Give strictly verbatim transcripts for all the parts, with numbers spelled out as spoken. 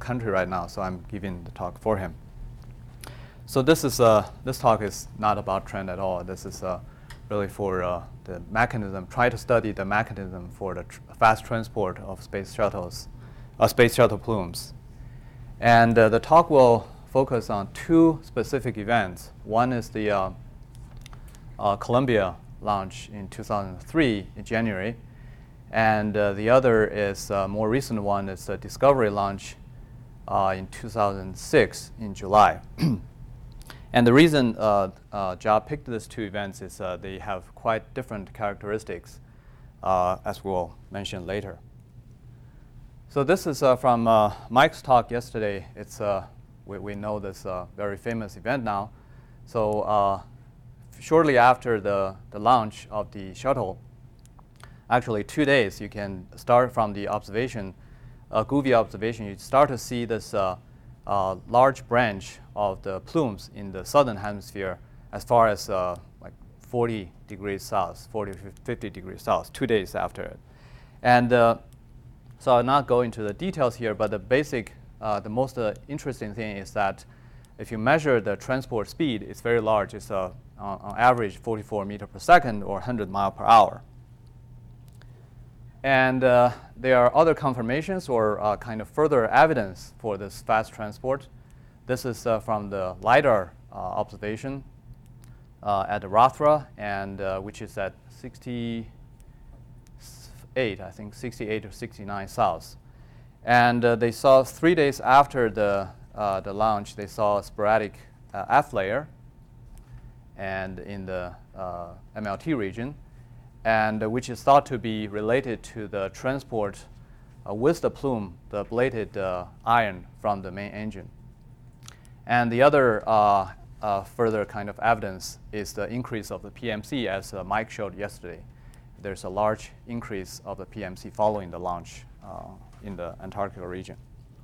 country right now, so I'm giving the talk for him. So this is uh, this talk is not about trend at all. This is uh, really for uh, the mechanism. Try to study the mechanism for the tr fast transport of space shuttles, uh, space shuttle plumes. And uh, the talk will focus on two specific events. One is the uh, uh, Columbia launch in two thousand three in January, and uh, the other is a more recent one. It's the Discovery launch uh, in two thousand six in July. And the reason uh, uh, Jia picked these two events is uh, they have quite different characteristics, uh, as we'll mention later. So this is uh, from uh, Mike's talk yesterday. It's uh, we, we know this uh, very famous event now. So uh, shortly after the, the launch of the shuttle, actually two days, you can start from the observation, uh, Gouvy observation. You start to see this uh, uh, large branch of the plumes in the southern hemisphere as far as uh, like forty degrees south, forty, fifty degrees south, two days after it. And uh, so I'll not go into the details here, but the basic, uh, the most uh, interesting thing is that if you measure the transport speed, it's very large. It's uh, on, on average forty-four meters per second or one hundred miles per hour. And uh, there are other confirmations or uh, kind of further evidence for this fast transport. This is uh, from the LiDAR uh, observation uh, at Rothera, and uh, which is at sixty-eight, I think, sixty-eight or sixty-nine south. And uh, they saw three days after the, uh, the launch, they saw a sporadic uh, F layer and in the uh, M L T region, and uh, which is thought to be related to the transport uh, with the plume, the ablated uh, iron from the main engine. And the other uh, uh, further kind of evidence is the increase of the P M C, as uh, Mike showed yesterday. There's a large increase of the P M C following the launch uh, in the Antarctica region.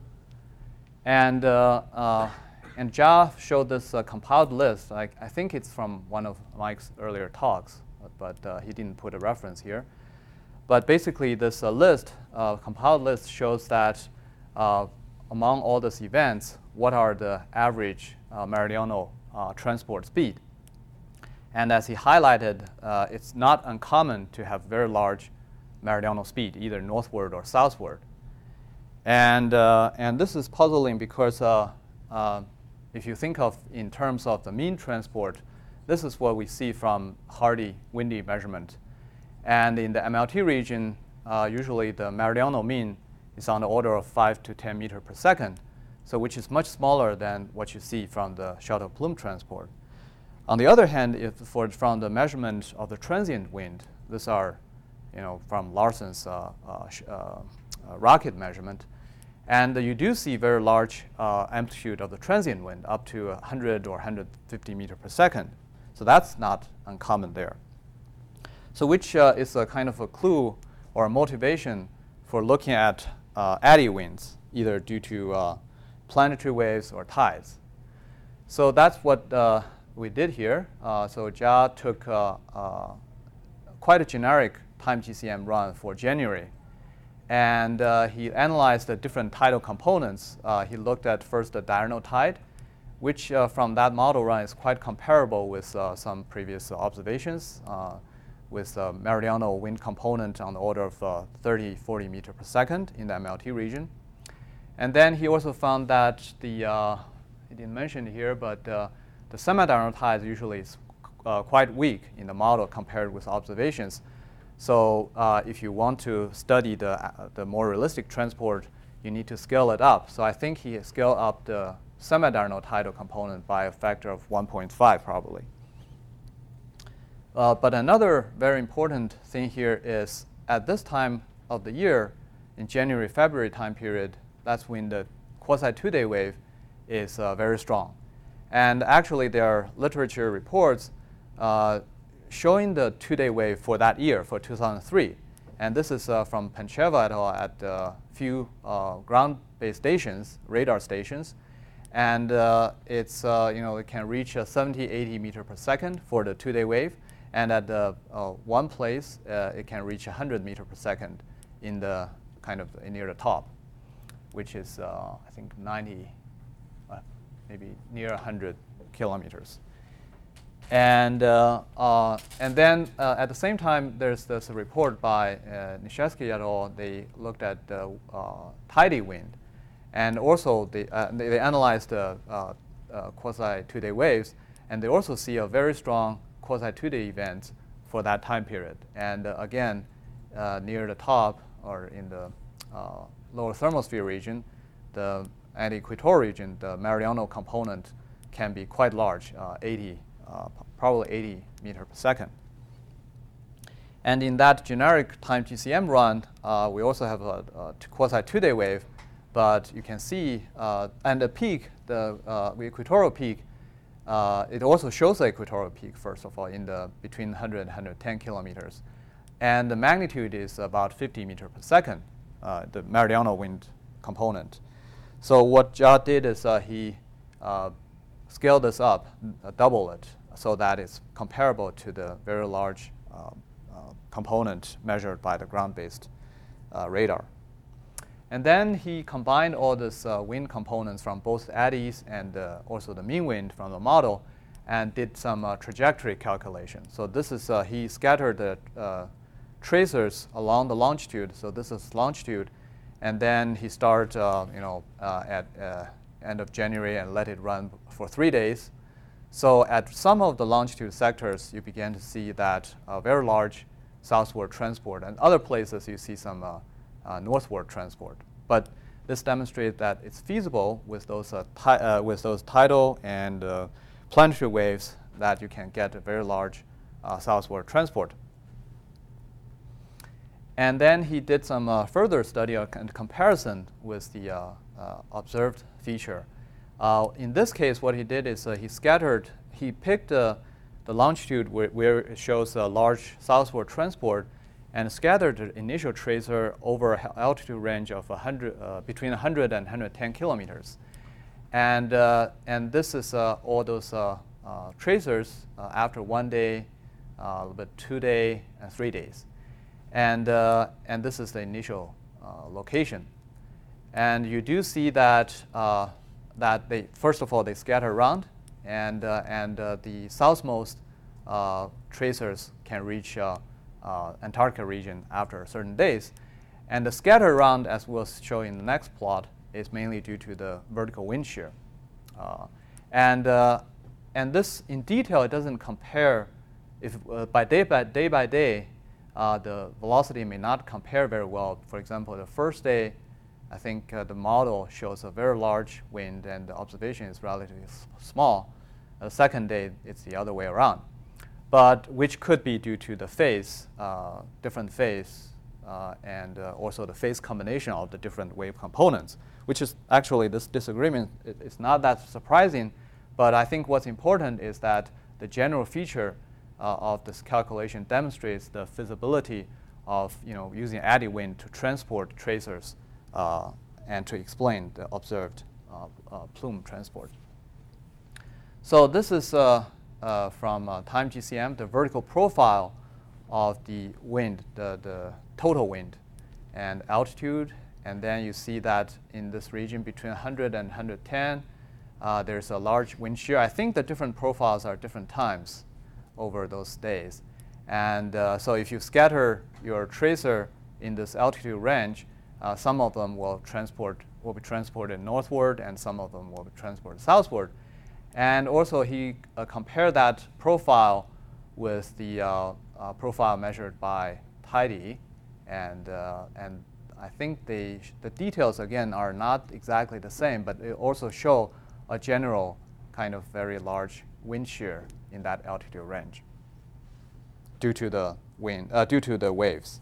And, uh, uh, and Jia showed this uh, compiled list. Like, I think it's from one of Mike's earlier talks, but uh, he didn't put a reference here. But basically, this uh, list, uh, compiled list, shows that uh, among all these events, what are the average uh, meridional uh, transport speed? And as he highlighted, uh, it's not uncommon to have very large meridional speed, either northward or southward. And, uh, and this is puzzling because uh, uh, if you think of in terms of the mean transport, this is what we see from Hardy windy measurement. And in the M L T region, uh, usually the meridional mean is on the order of five to ten meters per second, so which is much smaller than what you see from the shuttle plume transport. On the other hand, if for, from the measurement of the transient wind, these are you know, from Larson's uh, uh, uh, uh, rocket measurement, and uh, you do see very large uh, amplitude of the transient wind, up to one hundred or one hundred fifty meters per second. So that's not uncommon there. So which uh, is a kind of a clue or a motivation for looking at uh, eddy winds, either due to uh, planetary waves or tides. So that's what uh, we did here. Uh, so Jia took uh, uh, quite a generic time G C M run for January. And uh, he analyzed the different tidal components. Uh, he looked at first the diurnal tide, which uh, from that model run is quite comparable with uh, some previous uh, observations, uh, with a meridional wind component on the order of uh, thirty, forty meters per second in the M L T region. And then he also found that the, uh, he didn't mention it here, but uh, the semi-diurnal tide usually is uh, quite weak in the model compared with observations. So uh, if you want to study the, uh, the more realistic transport, you need to scale it up. So I think he scaled up the semi-diurnal tidal component by a factor of one point five probably. Uh, but another very important thing here is at this time of the year, in January, February time period, that's when the quasi two-day wave is uh, very strong. And actually, there are literature reports uh, showing the two-day wave for that year, for two thousand three. And this is uh, from Pancheva et al. At a few uh, ground-based stations, radar stations. And uh, it's, uh, you know, it can reach uh, seventy, eighty meters per second for the two-day wave. And at the, uh, one place, uh, it can reach one hundred meters per second in the kind of near the top, which is, uh, I think, ninety, uh, maybe near one hundred kilometers. And, uh, uh, and then uh, at the same time, there's this report by uh, Nyshetsky et al. They looked at the uh, tidal wind. And also, they, uh, they, they analyzed the uh, uh, quasi two-day waves. And they also see a very strong quasi two-day event for that time period. And uh, again, uh, near the top or in the uh, lower thermosphere region, the anti-equatorial region, the meridional component can be quite large, uh, eighty. Uh, probably eighty meter per second. And in that generic time G C M run, uh, we also have a, a quasi two-day wave, but you can see, uh, and the peak, the uh, equatorial peak, uh, it also shows the equatorial peak, first of all, in the between one hundred and one hundred ten kilometers. And the magnitude is about fifty meter per second, uh, the meridional wind component. So what Jia did is uh, he uh, scaled this up, uh, double it, so that it's comparable to the very large uh, uh, component measured by the ground-based uh, radar. And then he combined all these uh, wind components from both eddies and uh, also the mean wind from the model and did some uh, trajectory calculation. So this is, uh, he scattered the uh, tracers along the longitude. So this is longitude. And then he started, uh, you know, uh, at uh, end of January and let it run for three days. So at some of the longitude sectors, you begin to see that uh, very large southward transport. And other places, you see some uh, uh, northward transport. But this demonstrates that it's feasible with those, uh, ti uh, with those tidal and uh, planetary waves that you can get a very large uh, southward transport. And then he did some uh, further study and comparison with the uh, uh, observed feature. Uh, in this case, what he did is uh, he scattered, he picked uh, the longitude where, where it shows a large southward transport and scattered the initial tracer over an altitude range of one hundred, uh, between one hundred and one hundred ten kilometers. And, uh, and this is uh, all those uh, uh, tracers uh, after one day, uh, a little bit two day, and three days. And, uh, and this is the initial uh, location. And you do see that, uh, that they, first of all, they scatter around, and, uh, and uh, the southmost uh, tracers can reach uh, uh, Antarctica region after certain days. And the scatter around, as we'll show in the next plot, is mainly due to the vertical wind shear. Uh, and, uh, and this, in detail, it doesn't compare, if uh, by day by day by day, uh, the velocity may not compare very well. For example, the first day, I think uh, the model shows a very large wind and the observation is relatively small. The second day, it's the other way around, but which could be due to the phase, uh, different phase, uh, and uh, also the phase combination of the different wave components, which is actually this disagreement. It, it's not that surprising, but I think what's important is that the general feature uh, of this calculation demonstrates the feasibility of, you know, using eddy wind to transport tracers Uh, and to explain the observed uh, uh, plume transport. So this is uh, uh, from uh, time G C M, the vertical profile of the wind, the, the total wind and altitude. And then you see that in this region between one hundred and one hundred ten, uh, there's a large wind shear. I think the different profiles are different times over those days. And uh, so if you scatter your tracer in this altitude range, Uh, some of them will transport will be transported northward, and some of them will be transported southward. And also, he uh, compared that profile with the uh, uh, profile measured by TIDE, and uh, and I think the the details again are not exactly the same, but it also show a general kind of very large wind shear in that altitude range due to the wind uh, due to the waves.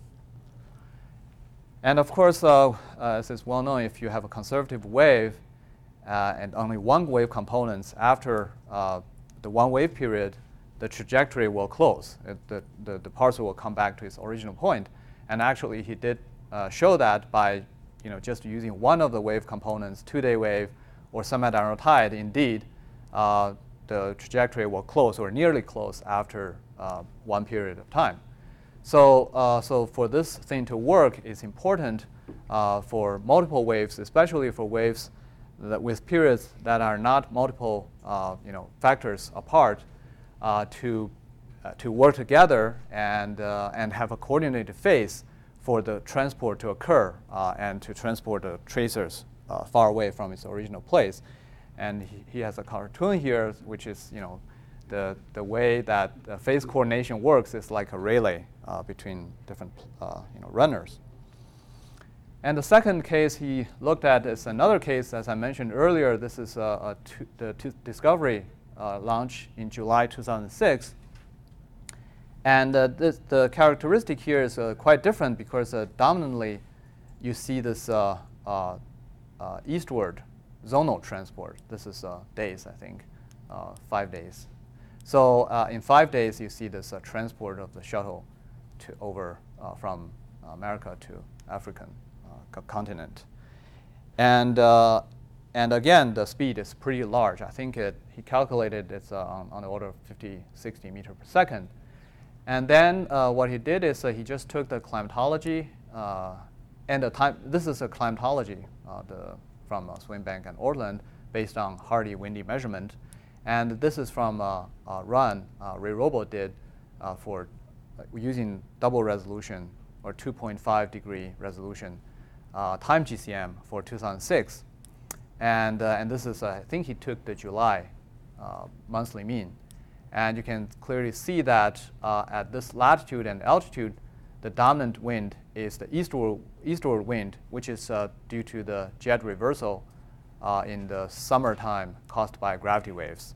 And of course, uh, uh, as is well known, if you have a conservative wave uh, and only one wave components, after uh, the one wave period, the trajectory will close. It, the, the, the parcel will come back to its original point. And actually, he did uh, show that by, you know, just using one of the wave components, two-day wave or semi-diurnal tide. Indeed, uh, the trajectory will close or nearly close after uh, one period of time. So, uh, so for this thing to work, it's important uh, for multiple waves, especially for waves that with periods that are not multiple uh, you know, factors apart, uh, to, uh, to work together and, uh, and have a coordinated phase for the transport to occur uh, and to transport the tracers uh, far away from its original place. And he, he has a cartoon here, which is, you know, the, the way that the phase coordination works is like a relay uh, between different uh, you know, runners. And the second case he looked at is another case, as I mentioned earlier. This is a, a two, the two Discovery uh, launch in July two thousand six. And uh, this, the characteristic here is uh, quite different because uh, dominantly you see this uh, uh, uh, eastward zonal transport. This is uh, days, I think, uh, five days. So uh, in five days, you see this uh, transport of the shuttle to over uh, from America to African uh, continent. And, uh, and again, the speed is pretty large. I think it, he calculated it's uh, on, on the order of fifty, sixty meters per second. And then uh, what he did is uh, he just took the climatology uh, and the time. This is a climatology uh, the, from uh, Swinbank and Ortland based on Hardy windy measurement. And this is from uh, uh, run uh, Ray Robo did uh, for uh, using double resolution or two point five degree resolution uh, time G C M for two thousand six. And, uh, and this is, uh, I think he took the July uh, monthly mean. And you can clearly see that uh, at this latitude and altitude, the dominant wind is the eastward, eastward wind, which is uh, due to the jet reversal uh, in the summertime caused by gravity waves.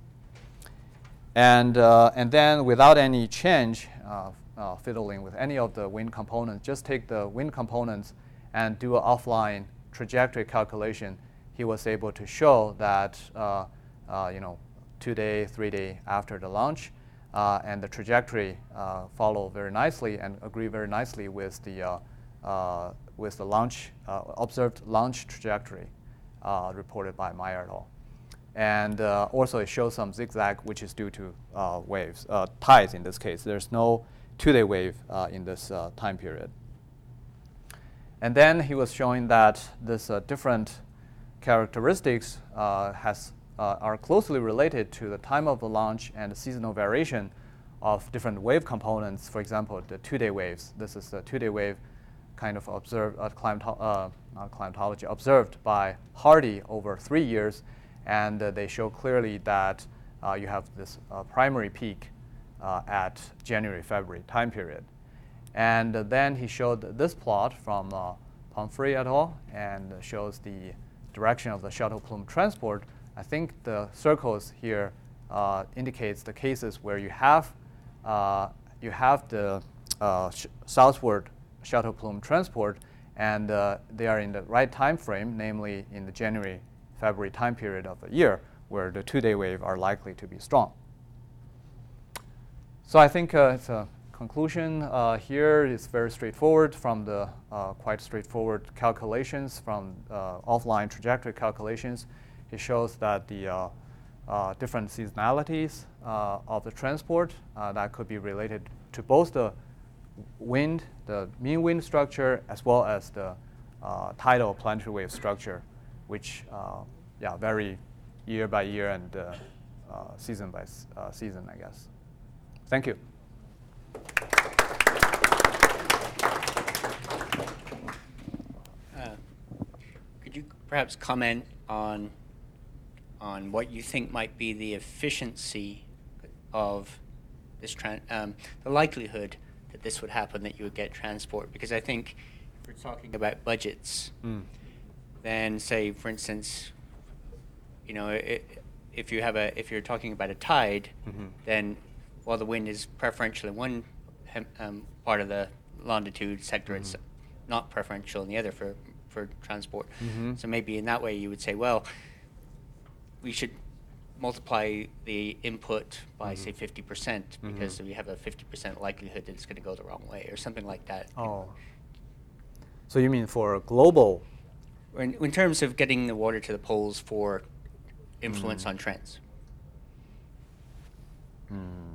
And, uh, and then without any change, uh, uh, fiddling with any of the wind components, just take the wind components and do an offline trajectory calculation. He was able to show that uh, uh, you know, two day, three day after the launch, uh, and the trajectory uh, follow very nicely and agree very nicely with the uh, uh, with the launch uh, observed launch trajectory uh, reported by Meyer et al. And uh, also it shows some zigzag, which is due to uh, waves, uh, tides in this case. There's no two-day wave uh, in this uh, time period. And then he was showing that this uh, different characteristics uh, has Uh, are closely related to the time of the launch and the seasonal variation of different wave components. For example, the two-day waves. This is the two-day wave kind of observed, uh, climato uh, not climatology, observed by Hardy over three years. And uh, they show clearly that uh, you have this uh, primary peak uh, at January, February time period. And uh, then he showed this plot from uh, Pomfrey et al. And shows the direction of the shuttle plume transport. I think the circles here uh, indicates the cases where you have uh, you have the uh, sh southward shuttle plume transport, and uh, they are in the right time frame, namely in the January, February time period of the year, where the two-day wave are likely to be strong. So I think uh, it's a conclusion uh, here is very straightforward from the uh, quite straightforward calculations from uh, offline trajectory calculations. It shows that the uh, uh, different seasonalities uh, of the transport uh, that could be related to both the wind, the mean wind structure, as well as the uh, tidal planetary wave structure, which uh, yeah, vary year by year and uh, uh, season by uh, season, I guess. Thank you. Uh, could you perhaps comment on on what you think might be the efficiency of this, tran um, the likelihood that this would happen, that you would get transport? Because I think if we're talking about budgets, mm. then say, for instance, you know, it, if you have a, if you're talking about a tide, mm-hmm. then while the wind is preferential in one um, part of the longitude sector, mm-hmm. it's not preferential in the other for, for transport. Mm-hmm. So maybe in that way you would say, well, we should multiply the input by, mm-hmm. say, fifty percent, because mm-hmm. we have a fifty percent likelihood that it's going to go the wrong way, or something like that. Oh. So you mean for a global? In, in terms of getting the water to the poles for influence mm. on trends. Mm.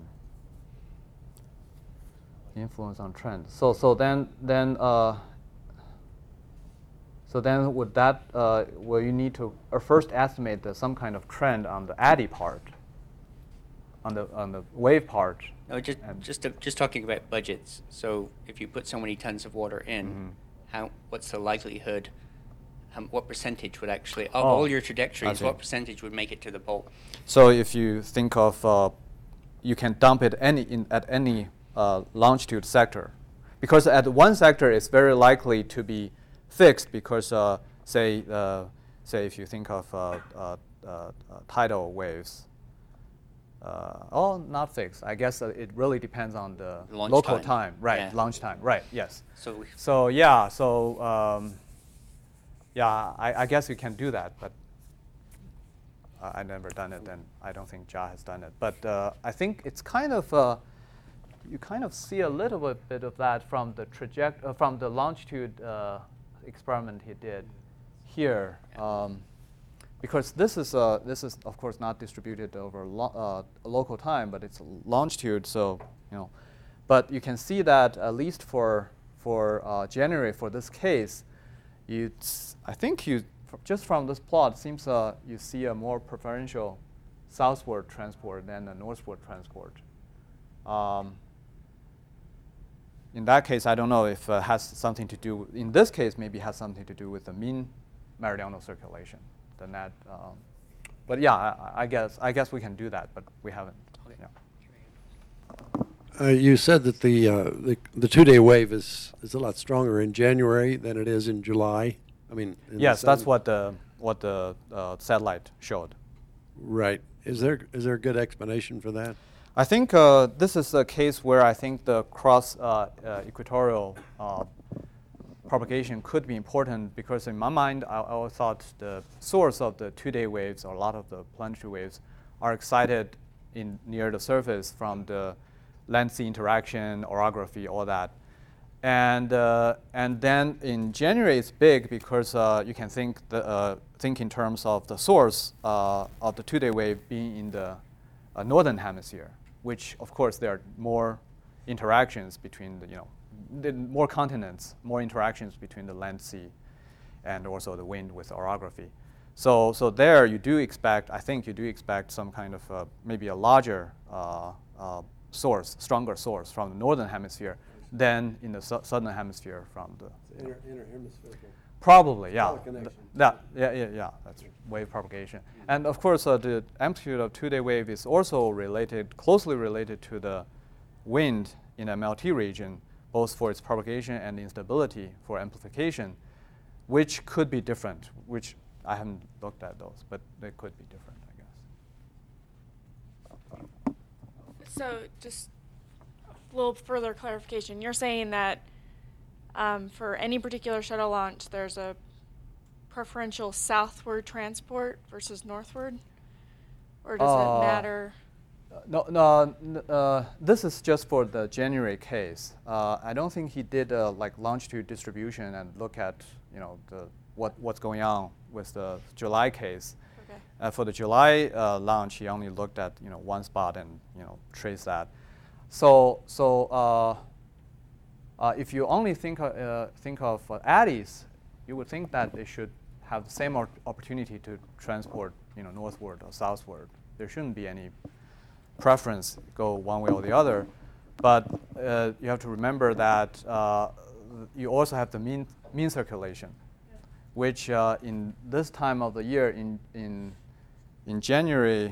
Influence on trends. So, so then, then uh, So then would that, uh, will you need to uh, first estimate the, some kind of trend on the eddy part, on the, on the wave part? No, just, just, to, just talking about budgets. So if you put so many tons of water in, mm-hmm. how, what's the likelihood, um, what percentage would actually, of oh, all your trajectories, what percentage would make it to the pole? So if you think of, uh, you can dump it any in, at any uh, longitude sector. Because at one sector, it's very likely to be fixed because, uh, say, uh, say if you think of uh, uh, uh, tidal waves, uh, oh, not fixed. I guess uh, it really depends on the launch local time. time, right? Yeah. Launch time, right? Yes. So, so yeah, so um, yeah, I, I guess you can do that, but uh, I've never done it, and I don't think Jia has done it. But uh, I think it's kind of uh, you kind of see a little bit, bit of that from the traject uh, from the longitude uh, experiment he did here, um, because this is uh, this is of course not distributed over lo uh, local time, but it's longitude. So you know, but you can see that at least for for uh, January for this case, you I think you just from this plot seems uh, you see a more preferential southward transport than a northward transport. Um, In that case, I don't know if it uh, has something to do, in this case, maybe has something to do with the mean meridional circulation, the net. Um, but yeah, I, I guess I guess we can do that, but we haven't. Okay. Yeah. Uh, you said that the, uh, the the two-day wave is is a lot stronger in January than it is in July. I mean, yes, that's what the what the uh, satellite showed. Right. Is there is there a good explanation for that? I think uh, this is a case where I think the cross uh, uh, equatorial uh, propagation could be important, because in my mind, I, I always thought the source of the two-day waves, or a lot of the planetary waves, are excited in near the surface from the land-sea interaction, orography, all that. And uh, and then in January, it's big because uh, you can think the uh, think in terms of the source uh, of the two-day wave being in the uh, northern hemisphere, which of course there are more interactions between the, you know, the more continents, more interactions between the land, sea, and also the wind with orography. So, so there you do expect, I think you do expect some kind of uh, maybe a larger uh, uh, source, stronger source from the northern hemisphere than in the su southern hemisphere from the inner, inner hemispherical. Probably, yeah. Th that, yeah, yeah, yeah. That's wave propagation, mm-hmm. And of course, uh, the amplitude of two-day wave is also related, closely related to the wind in the M L T region, both for its propagation and instability for amplification, which could be different. Which I haven't looked at those, but they could be different, I guess. So, just a little further clarification. You're saying that Um, for any particular shuttle launch, there's a preferential southward transport versus northward? Or does uh, it matter? No, no. Uh, this is just for the January case. Uh, I don't think he did uh, like longitude distribution and look at, you know, the what what's going on with the July case. Okay. Uh, for the July uh, launch, he only looked at, you know, one spot and, you know, traced that. So so. Uh, Uh, if you only think, uh, think of uh, eddies, you would think that they should have the same opportunity to transport, you know, northward or southward. There shouldn't be any preference, go one way or the other. But uh, you have to remember that uh, you also have the mean, mean circulation, yeah. which uh, in this time of the year, in, in, in January,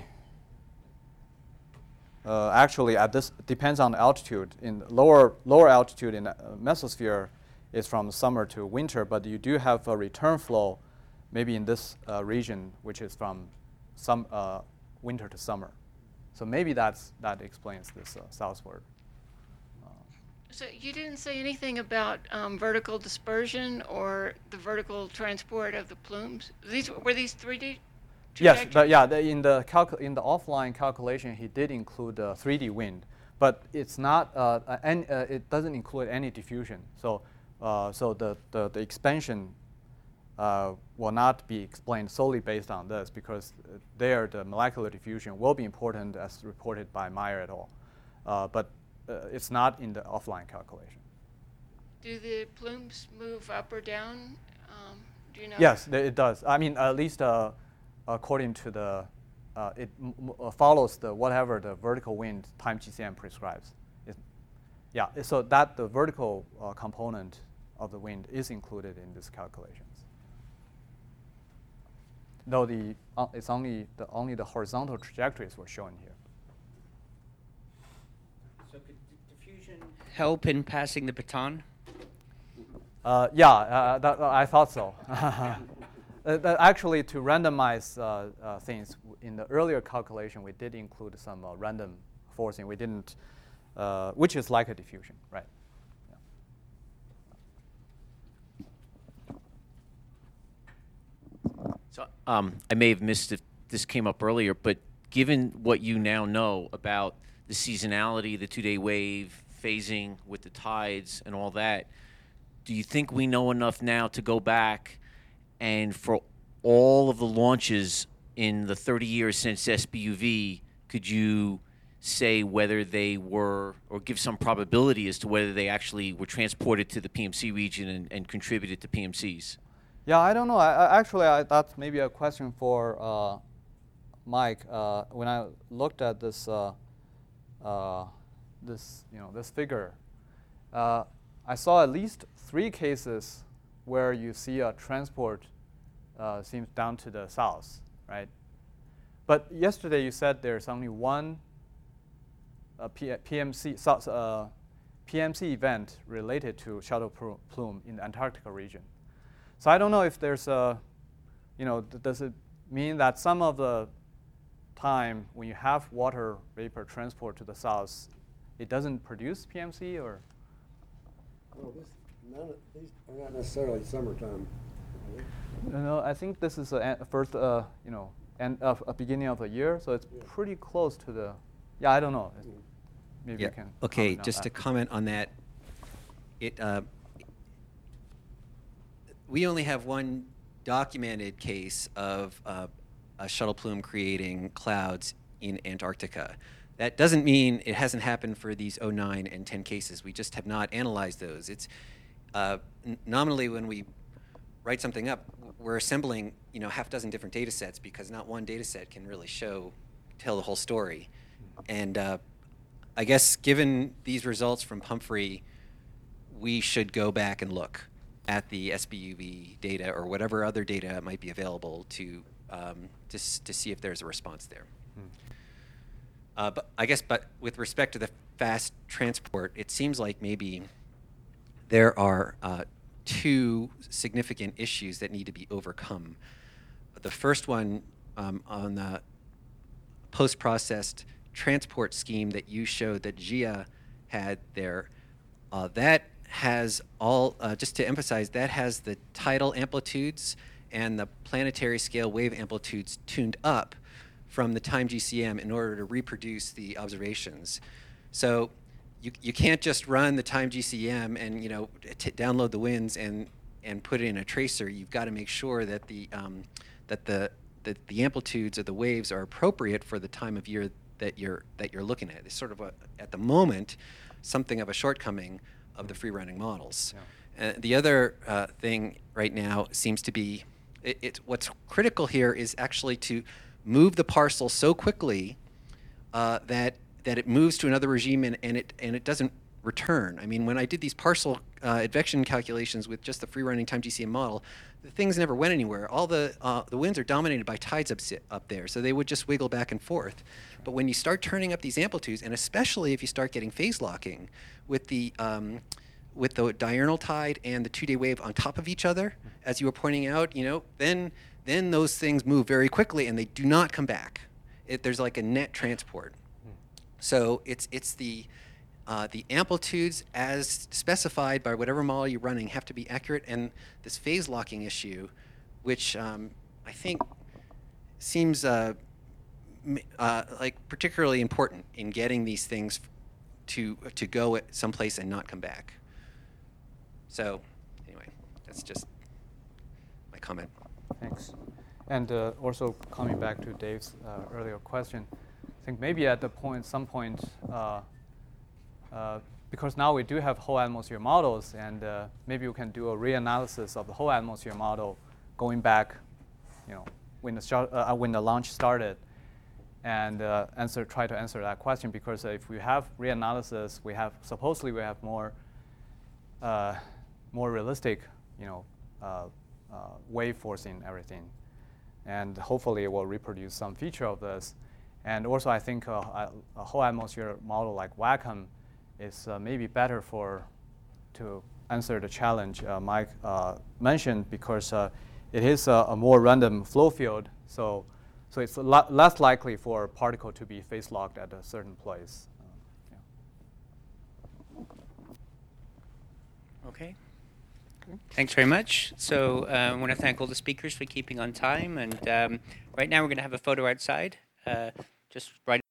Uh, actually, at this depends on the altitude. In lower lower altitude in the uh, mesosphere, is from summer to winter, but you do have a return flow, maybe in this uh, region, which is from some uh, winter to summer. So maybe that's that explains this uh, southward. Uh, so you didn't say anything about um, vertical dispersion or the vertical transport of the plumes. These were these three D. Yes, but yeah, the, in the calcu in the offline calculation, he did include uh, three D wind, but it's not. Uh, any, uh, it doesn't include any diffusion. So, uh, so the, the the expansion uh, will not be explained solely based on this, because uh, there the molecular diffusion will be important as reported by Meyer et al. Uh, but uh, it's not in the offline calculation. Do the plumes move up or down um, Do you know? Yes, th- it does. I mean, at least uh, according to the, uh, it m- m- uh, follows the whatever the vertical wind time G C M prescribes. It, yeah, so that the vertical uh, component of the wind is included in these calculations. Though the uh, it's only the only the horizontal trajectories were shown here. So could d- diffusion help in passing the baton? Uh, yeah, uh, that, uh, I thought so. uh, that actually, to randomize uh, uh, things, in the earlier calculation, we did include some uh, random forcing. We didn't, uh, which is like a diffusion, right? Yeah. So um, I may have missed if this came up earlier, but given what you now know about the seasonality, the two-day wave, phasing with the tides and all that, do you think we know enough now to go back and for all of the launches in the thirty years since S B U V, could you say whether they were, or give some probability as to whether they actually were transported to the P M C region and, and contributed to P M Cs? Yeah, I don't know. I, I actually, I, that's maybe a question for uh, Mike. Uh, when I looked at this, uh, uh, this you know, this figure, uh, I saw at least three cases where you see a transport uh, seems down to the south, right? But yesterday you said there's only one uh, P PMC south, uh, P M C event related to shuttle plume in the Antarctica region. So I don't know if there's a, you know, th does it mean that some of the time when you have water vapor transport to the south, it doesn't produce P M C, or? Well, this, none of these are not necessarily summertime. No, no, I think this is a a first, uh, you know, end of a beginning of the year, so it's Yeah. pretty close to the. Yeah, I don't know. Maybe Yeah. you can. Okay, comment on just to that. comment on that, it uh, we only have one documented case of uh, a shuttle plume creating clouds in Antarctica. That doesn't mean it hasn't happened for these oh nine and ten cases. We just have not analyzed those. It's uh, n nominally when we write something up, we're assembling, you know, half dozen different data sets because not one data set can really show, tell the whole story. And uh, I guess given these results from Pumphrey, we should go back and look at the S B U V data or whatever other data might be available to um, to, s to see if there's a response there. Hmm. Uh, but I guess, but with respect to the fast transport, it seems like maybe there are uh, two significant issues that need to be overcome. The first one um, on the post-processed transport scheme that you showed that G I A had there, uh, that has all, uh, just to emphasize, that has the tidal amplitudes and the planetary scale wave amplitudes tuned up from the time G C M in order to reproduce the observations. So you, you can't just run the time G C M and, you know, t download the winds and, and put it in a tracer. You've got to make sure that the, um, that the, that the amplitudes of the waves are appropriate for the time of year that you're, that you're looking at. It's sort of, a, at the moment, something of a shortcoming of the free-running models. Yeah. Uh, the other uh, thing right now seems to be, it, it, what's critical here is actually to move the parcel so quickly uh, that that it moves to another regime and, and it and it doesn't return. I mean, when I did these parcel uh, advection calculations with just the free-running time G C M model, the things never went anywhere. All the uh, the winds are dominated by tides up, up there, so they would just wiggle back and forth. But when you start turning up these amplitudes, and especially if you start getting phase locking with the um, with the diurnal tide and the two-day wave on top of each other, as you were pointing out, you know, then then those things move very quickly and they do not come back. It, there's like a net transport. So it's it's the uh, the amplitudes as specified by whatever model you're running have to be accurate, and this phase locking issue, which um, I think seems uh, uh, like particularly important in getting these things to to go at someplace and not come back. So anyway, that's just my comment. Thanks. And uh, also coming back to Dave's uh, earlier question, I think maybe at the point, some point, uh, uh, because now we do have whole atmosphere models, and uh, maybe we can do a reanalysis of the whole atmosphere model going back, you know, when the start, uh, when the launch started, and uh, answer try to answer that question, because if we have reanalysis, we have supposedly we have more uh, more realistic, you know, uh, uh, wave forcing everything, and hopefully it will reproduce some feature of this. And also, I think uh, a, a whole atmosphere model like Wacom is uh, maybe better for to answer the challenge uh, Mike uh, mentioned, because uh, it is a, a more random flow field. So, so it's a lot less likely for a particle to be phase locked at a certain place. Uh, yeah. Okay. Thanks very much. So uh, I want to thank all the speakers for keeping on time. And um, right now we're going to have a photo outside, uh, just right